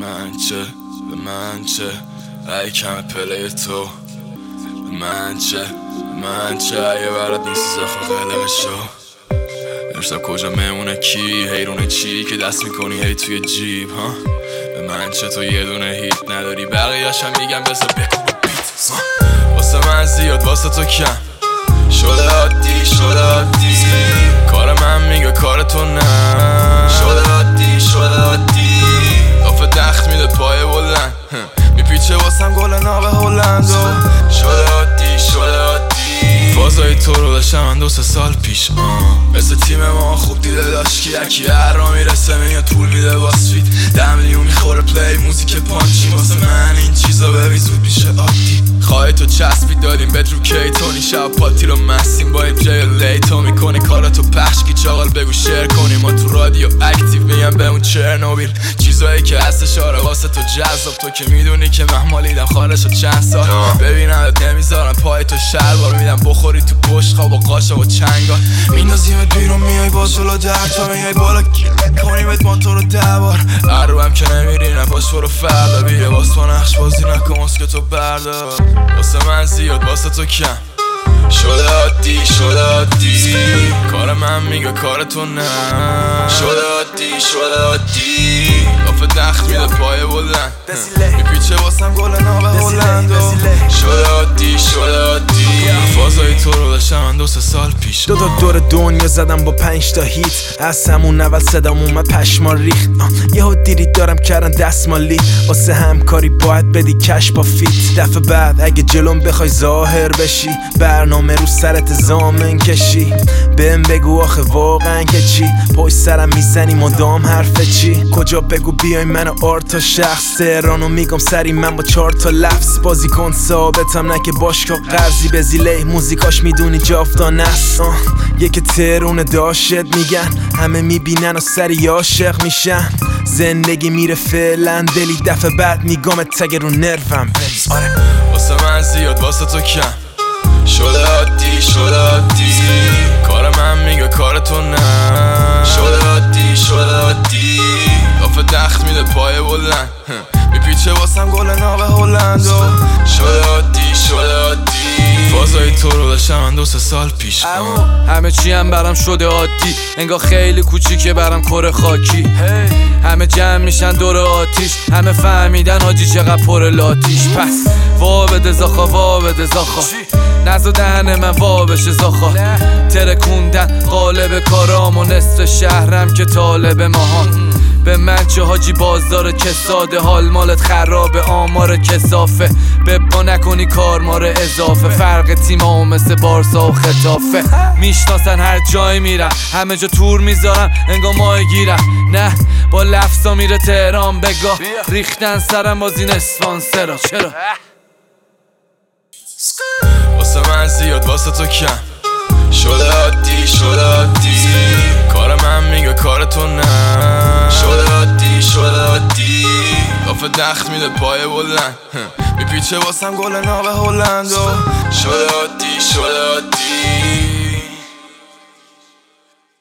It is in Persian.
من چه ای کم پلی تو من چه ای برات نیست زخم قلق شو امشب کجا میمونه کی حیرونه چی که دست میکنی هی توی جیب ها به من چه تو یه دونه هیت نداری بقیه‌شم میگم بذار بکن بیت واسه من زیاد واسه تو کم شده عادی کار من میگه کار تو نه شده عادی دافه دخت میده پای بلند میپیچه واسم گل ناب هلند شده عادی فازای تو رو داشتم من 2-3 سال پیش مثل تیم ما خوب دیده داشت که یکی هر را میرسه میاد پول میده واسفید 10 میلیون میخوره پلی موزیک پانچی واسه من این چیزا ببین زود میشه عادی خواهی تو چسبی دادیم بهت رو کی تونی شب پاتی رو مستیم با این جای لی تو میکنه کاراتو پخش کی چاقال بگو شیر کنیم ما تو رادیو اکتیو میگم به اون چرنوبیل چیزایی که هستش آره واسه تو جذاب تو که میدونی که محمالیدم خارج چند سال ببینمت نمیذارم پای تو شلوار میدم بخوری تو پشت خواب و قاشق و چنگال میندازیمت بیرون میای باز جلو در تا میای بالا کنیمت ما تو رو 10 بار عروبم که نمیری نپاش برو فردا بیره باز تو نقش بازی نکن مسکه تو بردار واسه من زیاد واسه تو کم شده عادی کار من میگه کار تو نه شده عادی دافه دخت میده پای بلند میپیچه واسم گل ناب هلند شده عادی فازای تو رو داشتم من 2-3 سال پیش دو دور دنیا زدم با 5 تا هیت از همون اول صدام اومد پشما ریخت یهو دیدی دارم کردن دستمالی واسه همکاری باید بدی کش با فیت دفعه بعد اگه جلوم بخوای ظاهر بشی برنامه رو سرت زامن کشی بهم بگو آخه واقعا که چی پشت سرم میزنی مدام حرف چی کجا بگو بیای من آرتا شخص تهرانو میگم سری من با 4 تا لفظ بازی کن ثابتم نه که باشگاه قرضی بزیله موزیکاش میدونی جافتان است یکی ترونه داشت میگن همه میبینن و سری عاشق میشن زندگی میره فعلا دلی دفعه بعد میگم تگه رو نروم بریز واسه من زیاد واسه تو کم شده عادی کار من میگه کار تو نه شده عادی دافه دخت میده پای بلند میپیچه واسم گل ناب هلند شده عادی فازای تو رو داشتم من 2-3 سال پیش همه چی هم برام شده عادی انگار خیلی کوچیکه برام کره خاکی همه جمع میشن دور آتیش همه فهمیدن حاجی چقدر پر لاتیش پس وا بده زاخا نزو دهن من وا بشه زاخا ترکوندن قالب کارام و نصف شهرم که طالب ماهان به من چه حاجی بازدار کساده حال مالت خرابه آمار کسافه ببا نکنی کارمار اضافه فرق تیمام مثل بارسا و خطافه میشناسن هر جای میرم همه جا تور میذارم انگار ماه گیرم نه با لفظا میره تهران بگاه ریختن سرم بازین اسپانسرا چرا واسه من زیاد واسه تو کم شده عادی کار من میگه کار تو نه شده عادی دافه دخت میده پای بلند میپیچه واسم گل ناب هلند شده عادی